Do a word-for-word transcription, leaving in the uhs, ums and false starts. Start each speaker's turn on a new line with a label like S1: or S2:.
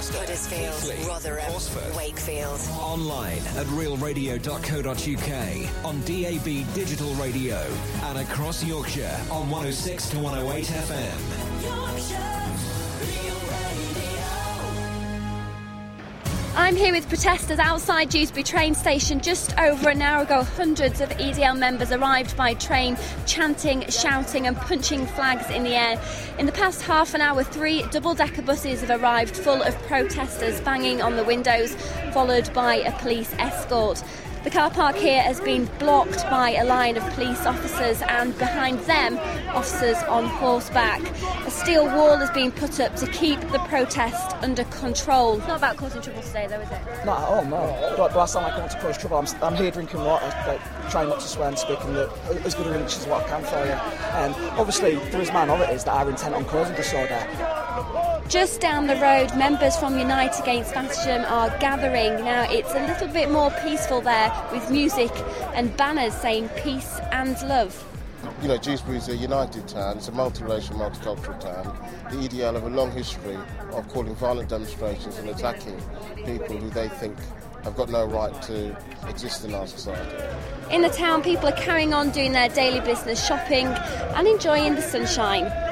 S1: Manchester,
S2: Huddersfield,
S1: Hinckley,
S2: Rotherham,
S1: Oxford.
S2: Wakefield.
S1: Online at real radio dot co dot uk, on D A B Digital Radio, and across Yorkshire on one oh six to one oh eight F M. Yorkshire Real Radio.
S3: I'm here with protesters outside Dewsbury train station. Just over an hour ago, hundreds of E D L members arrived by train, chanting, shouting and punching flags in the air. In the past half an hour, three double-decker buses have arrived full of protesters, banging on the windows, followed by a police escort. The car park here has been blocked by a line of police officers, and behind them, officers on horseback. A steel wall has been put up to keep the protest under control. It's not about causing trouble today, though, is it?
S4: Not at all, no. Do, do I sound like I want to cause trouble? I'm, I'm here drinking water, like, trying not to swear and speaking the, as good English as what I can for you. And obviously, there is minorities that are intent on causing disorder.
S3: Just down the road, members from Unite Against Fascism are gathering. Now, it's a little bit more peaceful there, with music and banners saying peace and love.
S5: You know, Dewsbury is a united town, it's a multiracial, multicultural town. The E D L have a long history of calling violent demonstrations and attacking people who they think have got no right to exist in our society.
S3: In the town, people are carrying on doing their daily business, shopping and enjoying the sunshine.